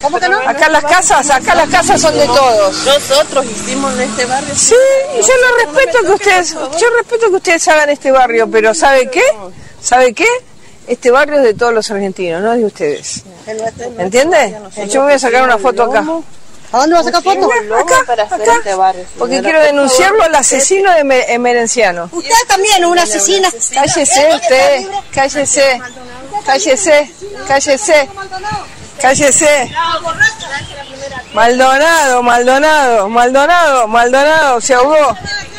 ¿Cómo que no? Acá las casas son de todos. Nosotros hicimos en este barrio. Sí, y yo respeto que ustedes hagan este barrio, pero ¿sabe qué? Este barrio es de todos los argentinos, no es de ustedes. ¿Entiende? Yo voy a sacar una foto acá. ¿A dónde vas a sacar foto? Acá, porque quiero denunciarlo al asesino de Merenciano. Usted también, una asesina. Cállese usted, cállese. Maldonado, se ahogó.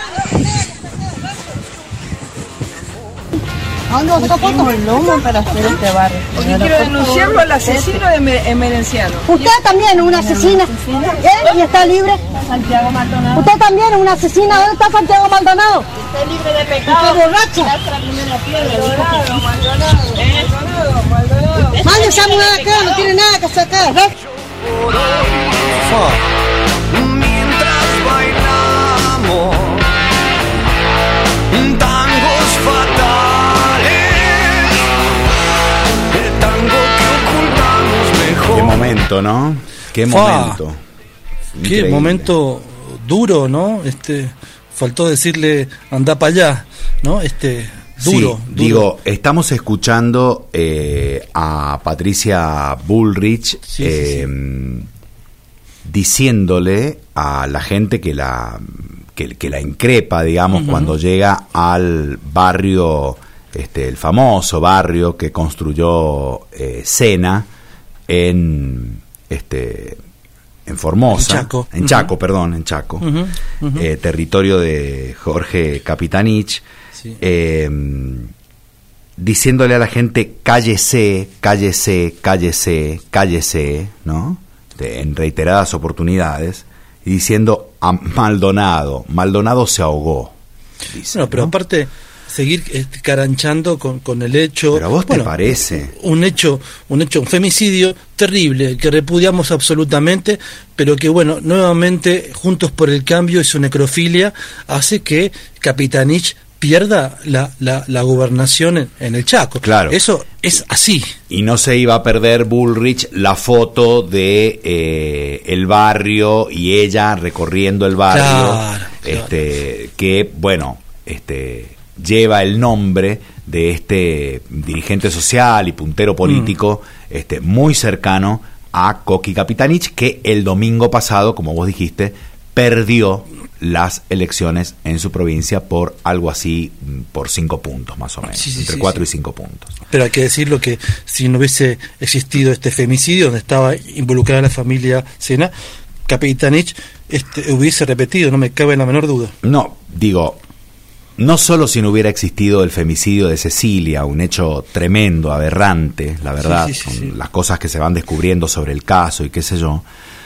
¿A dónde vas a sacar foto? El lomo para hacer este barrio. Porque quiero denunciarlo al asesino de Merenciano. Usted también, una asesina. ¿Y está libre? Santiago Maldonado. Usted también, una asesina. ¿Dónde está Santiago Maldonado? Está libre de pecado. Usted borracha. Maldonado. Mande esa mujer acá, no tiene nada que sacar. Mientras bailamos tangos fatales, el tango que ocultamos mejor. Qué momento, ¿no? Qué momento. Qué momento duro, ¿no? Faltó decirle anda para allá, ¿no? Duro. Digo, estamos escuchando a Patricia Bullrich diciéndole a la gente que la increpa, digamos, cuando llega al barrio, el famoso barrio que construyó Sena en Formosa, en Chaco, territorio de Jorge Capitanich. Sí. Diciéndole a la gente cállese, ¿no? En reiteradas oportunidades, y diciendo a Maldonado se ahogó. Dice, bueno, pero aparte seguir caranchando con el hecho. Pero a vos te parece un femicidio terrible que repudiamos absolutamente, pero que nuevamente Juntos por el Cambio y su necrofilia hace que Capitanich pierda la gobernación en el Chaco. Claro. Eso es así. Y no se iba a perder Bullrich la foto de el barrio y ella recorriendo el barrio, claro. Que lleva el nombre de este dirigente social y puntero político muy cercano a Coqui Capitanich, que el domingo pasado, como vos dijiste, perdió las elecciones en su provincia por algo así, por 5 puntos más o menos, entre 4 y 5 puntos. Pero hay que decirlo que si no hubiese existido este femicidio donde estaba involucrada la familia Sena, Capitanich hubiese repetido, no me cabe la menor duda. No, digo, no solo si no hubiera existido el femicidio de Cecilia, un hecho tremendo, aberrante, la verdad, con las cosas que se van descubriendo sobre el caso y qué sé yo,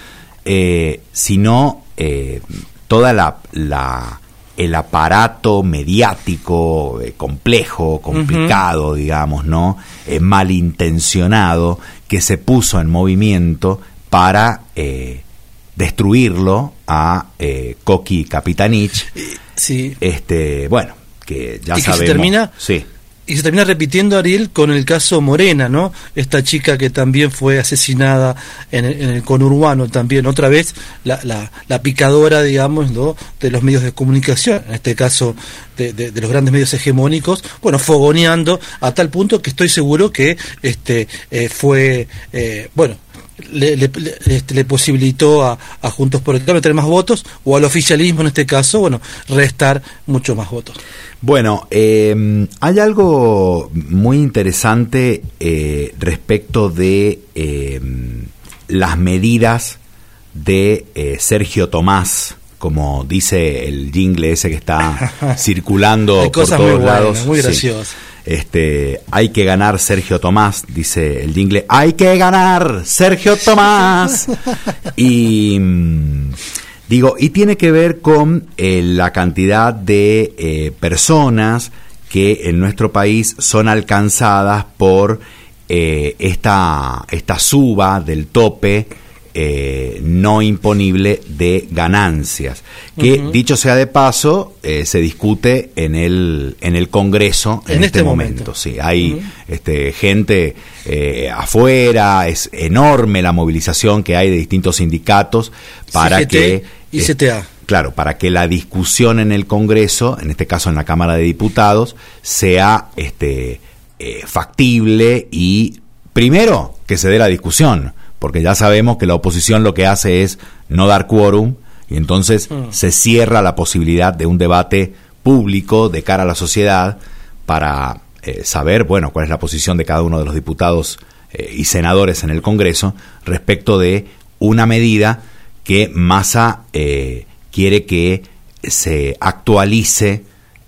sino toda el aparato mediático complejo, complicado, digamos, ¿no? Malintencionado, que se puso en movimiento para destruirlo a Coqui Capitanich. Sí. Que ya sabemos. Y se termina repitiendo, Ariel, con el caso Morena, ¿no? Esta chica que también fue asesinada en el conurbano también. Otra vez, la picadora, digamos, ¿no? De los medios de comunicación, en este caso de los grandes medios hegemónicos, fogoneando a tal punto que estoy seguro que le posibilitó a Juntos por el Cambio tener más votos, o al oficialismo en este caso, restar mucho más votos. Bueno, hay algo muy interesante respecto de las medidas de Sergio Tomás, como dice el jingle ese que está circulando por todos muy lados. buenas, muy graciosas. Hay que ganar Sergio Tomás, dice el jingle, hay que ganar Sergio Tomás. Y y tiene que ver con la cantidad de personas que en nuestro país son alcanzadas por esta suba del tope no imponible de ganancias, que dicho sea de paso, se discute en el Congreso en este momento. Sí, hay gente afuera, es enorme la movilización que hay de distintos sindicatos para CGT que... y CTA. Claro, para que la discusión en el Congreso, en este caso en la Cámara de Diputados, sea factible y primero que se dé la discusión, porque ya sabemos que la oposición lo que hace es no dar quórum y entonces se cierra la posibilidad de un debate público de cara a la sociedad para saber, bueno, cuál es la posición de cada uno de los diputados y senadores en el Congreso respecto de una medida que Massa quiere que se actualice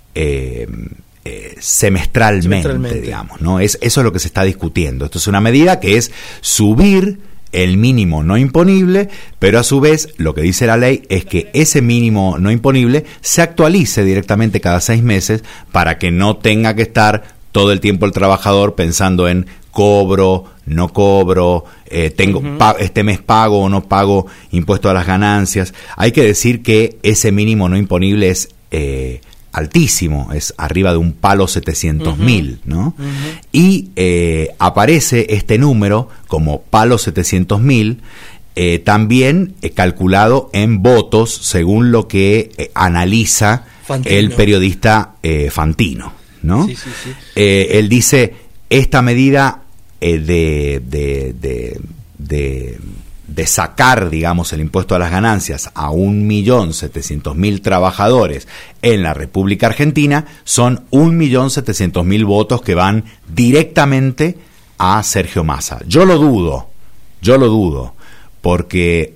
semestralmente, digamos, ¿no? Eso es lo que se está discutiendo. Esto es una medida que es subir el mínimo no imponible, pero a su vez lo que dice la ley es que ese mínimo no imponible se actualice directamente cada 6 meses para que no tenga que estar todo el tiempo el trabajador pensando en cobro, no cobro, este mes pago o no pago impuesto a las ganancias. Hay que decir que ese mínimo no imponible es altísimo, es arriba de un palo 700.000, ¿no? Y aparece este número como palo 700.000, también calculado en votos según lo que analiza Fantino, el periodista Fantino, ¿no? Sí. Él dice, esta medida de sacar, digamos, el impuesto a las ganancias a 1.700.000 trabajadores en la República Argentina, son 1.700.000 votos que van directamente a Sergio Massa. Yo lo dudo, porque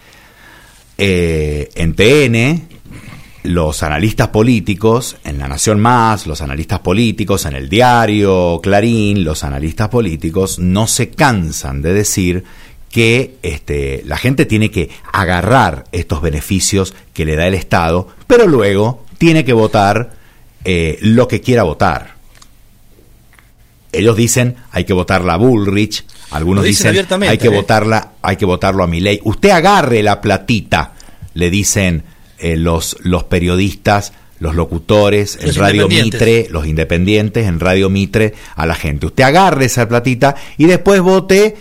en TN, los analistas políticos, en La Nación Más, los analistas políticos, en el diario Clarín, los analistas políticos no se cansan de decir que la gente tiene que agarrar estos beneficios que le da el Estado, pero luego tiene que votar lo que quiera votar. Ellos dicen hay que votarla a Bullrich, algunos dicen hay que votarlo a Milei. Usted agarre la platita, le dicen los periodistas, los locutores en Radio Mitre, los independientes en Radio Mitre a la gente. Usted agarre esa platita y después vote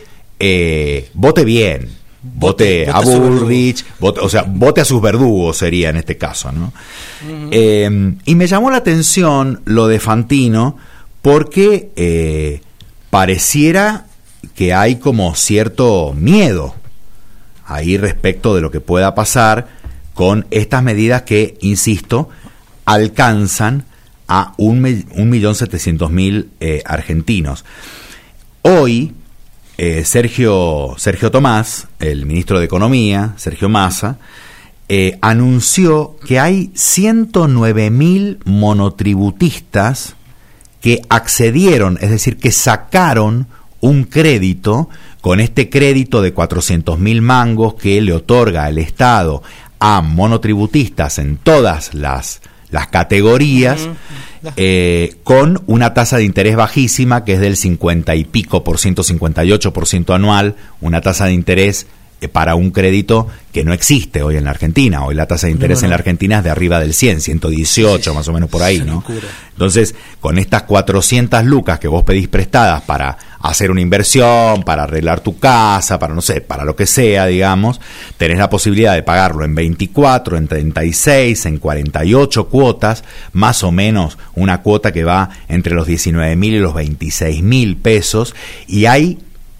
bien, vote a Bullrich, vote a sus verdugos sería en este caso, ¿no? Y me llamó la atención lo de Fantino porque pareciera que hay como cierto miedo ahí respecto de lo que pueda pasar con estas medidas que, insisto, alcanzan a 1.700.000 argentinos. Hoy Sergio Tomás, el ministro de Economía, Sergio Massa, anunció que hay 109.000 monotributistas que accedieron, es decir, que sacaron un crédito, con este crédito de 400.000 mangos que le otorga el Estado a monotributistas en todas las categorías, con una tasa de interés bajísima que es del 50 y pico por ciento, 58% anual, una tasa de interés para un crédito que no existe hoy en la Argentina. Hoy la tasa de interés en la Argentina es de arriba del 118 más o menos por ahí, ¿no? Entonces, con estas 400 lucas que vos pedís prestadas para hacer una inversión, para arreglar tu casa, para no sé, para lo que sea, digamos, tenés la posibilidad de pagarlo en 24, en 36, en 48 cuotas, más o menos una cuota que va entre los 19.000 y los 26.000 pesos, y hay,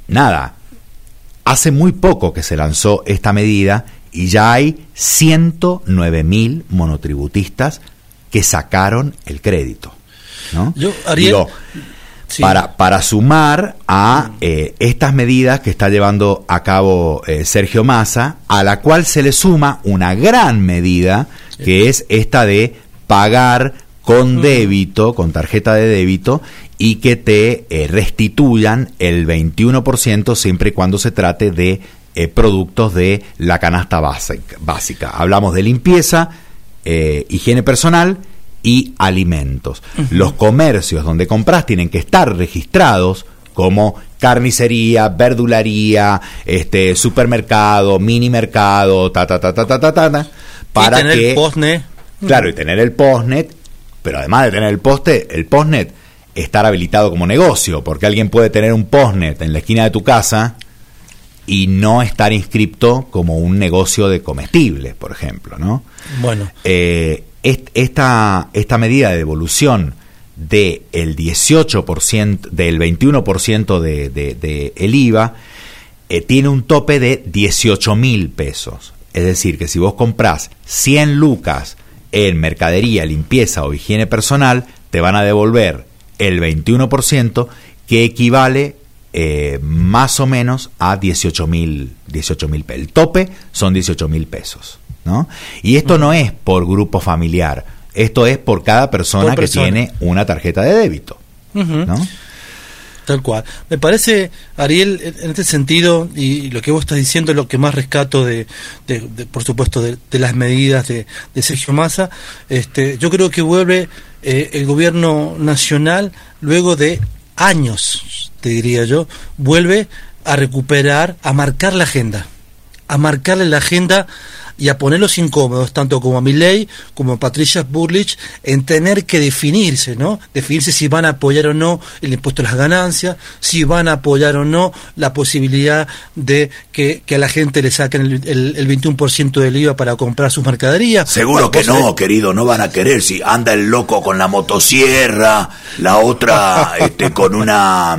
hace muy poco que se lanzó esta medida y ya hay 109.000 monotributistas que sacaron el crédito, ¿no? Ariel, sí. Para sumar a estas medidas que está llevando a cabo Sergio Massa, a la cual se le suma una gran medida que es esta de pagar con débito, con tarjeta de débito, y que te restituyan el 21% siempre y cuando se trate de productos de la canasta básica. Hablamos de limpieza, higiene personal y alimentos. Los comercios donde compras tienen que estar registrados como carnicería, verdulería, supermercado, mini mercado, para y tener que el postnet. Claro, y tener el postnet, pero además de tener el postnet, estar habilitado como negocio, porque alguien puede tener un postnet en la esquina de tu casa y no estar inscripto como un negocio de comestibles, por ejemplo, ¿no? Bueno. Esta medida de devolución del 18%, del 21% de el IVA, tiene un tope de 18.000 pesos. Es decir, que si vos comprás 100 lucas en mercadería, limpieza o higiene personal, te van a devolver el 21%, que equivale más o menos a 18.000 pesos. El tope son 18.000 pesos, ¿no? Y esto no es por grupo familiar, esto es por cada persona que tiene una tarjeta de débito, ¿no? Tal cual. Me parece, Ariel, en este sentido, y lo que vos estás diciendo es lo que más rescato de por supuesto, de las medidas de Sergio Massa. Yo creo que vuelve el gobierno nacional, luego de años, te diría yo, vuelve a recuperar, a marcar la agenda, a marcarle la agenda y a ponerlos incómodos, tanto como a Milei como a Patricia Bullrich, en tener que definirse, ¿no? Definirse si van a apoyar o no el impuesto a las ganancias, si van a apoyar o no la posibilidad de que a la gente le saquen el 21% del IVA para comprar sus mercaderías. Seguro que no, querido, no van a querer. Si anda el loco con la motosierra, la otra con una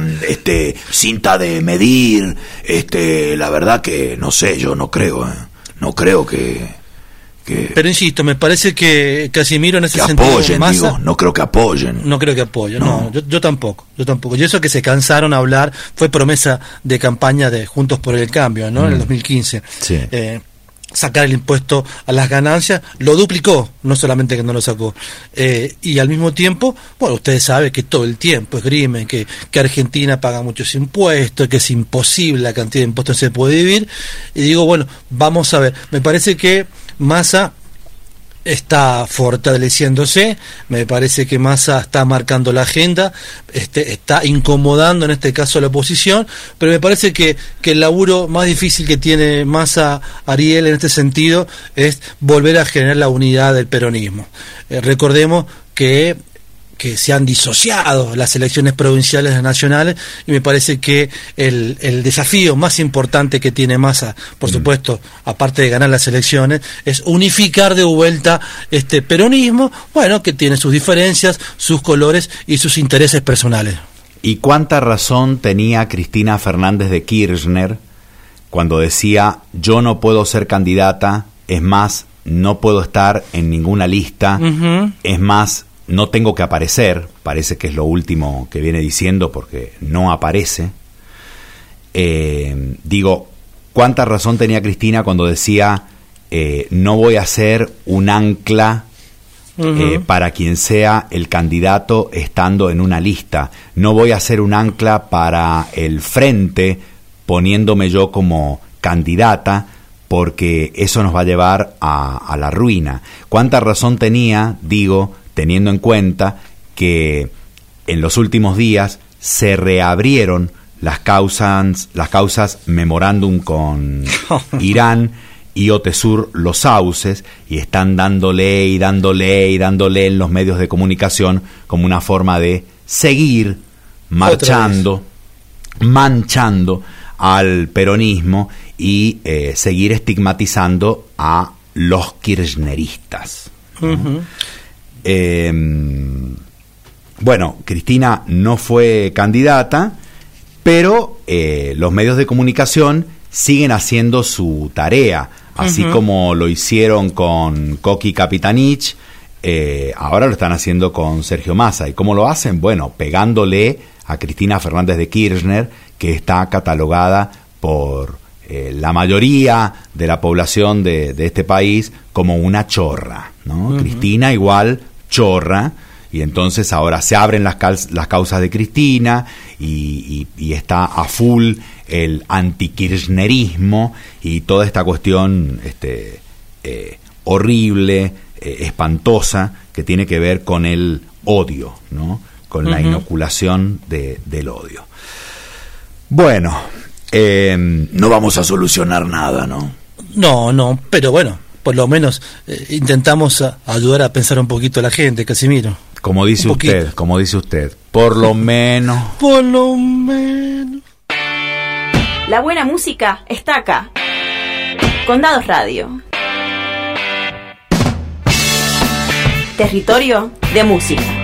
cinta de medir, la verdad que no sé, yo no creo, No creo que... Pero insisto, me parece que Casimiro en ese sentido... Apoyen, Massa, no creo que apoyen. No creo que apoyen, no. Yo tampoco. Y eso que se cansaron a hablar fue promesa de campaña de Juntos por el Cambio, ¿no? En el 2015. Sí. Sacar el impuesto a las ganancias, lo duplicó, no solamente que no lo sacó. Y al mismo tiempo, bueno, ustedes saben que todo el tiempo esgrimen que Argentina paga muchos impuestos, que es imposible la cantidad de impuestos que se puede vivir. Y digo, bueno, vamos a ver. Me parece que Massa está fortaleciéndose, me parece que Massa está marcando la agenda, está incomodando en este caso a la oposición, pero me parece que el laburo más difícil que tiene Massa, Ariel, en este sentido, es volver a generar la unidad del peronismo. Recordemos que se han disociado las elecciones provinciales y nacionales, y me parece que el desafío más importante que tiene Massa, por supuesto, aparte de ganar las elecciones, es unificar de vuelta este peronismo, bueno, que tiene sus diferencias, sus colores y sus intereses personales. ¿Y cuánta razón tenía Cristina Fernández de Kirchner cuando decía: yo no puedo ser candidata, es más, no puedo estar en ninguna lista, es más, no tengo que aparecer? Parece que es lo último que viene diciendo, porque no aparece. Digo, ¿cuánta razón tenía Cristina cuando decía no voy a ser un ancla para quien sea el candidato estando en una lista? No voy a ser un ancla para el frente poniéndome yo como candidata, porque eso nos va a llevar a la ruina. ¿Cuánta razón tenía, digo, teniendo en cuenta que en los últimos días se reabrieron las causas memorándum con Irán y Otesur los sauces, y están dándole en los medios de comunicación como una forma de seguir manchando al peronismo y seguir estigmatizando a los kirchneristas, ¿no? Bueno, Cristina no fue candidata, pero los medios de comunicación siguen haciendo su tarea, así como lo hicieron con Coqui Capitanich, ahora lo están haciendo con Sergio Massa. ¿Y cómo lo hacen? Bueno, pegándole a Cristina Fernández de Kirchner, que está catalogada por la mayoría de la población de este país como una chorra, ¿no? Cristina igual chorra, y entonces ahora se abren las causas de Cristina y está a full el antikirchnerismo y toda esta cuestión horrible, espantosa, que tiene que ver con el odio, ¿no? Con la inoculación del odio. Bueno, No vamos a solucionar nada, ¿no? No, pero bueno, por lo menos intentamos ayudar a pensar un poquito a la gente, Casimiro. como dice usted, por lo menos. Por lo menos. La buena música está acá. Condados Radio. Territorio de música.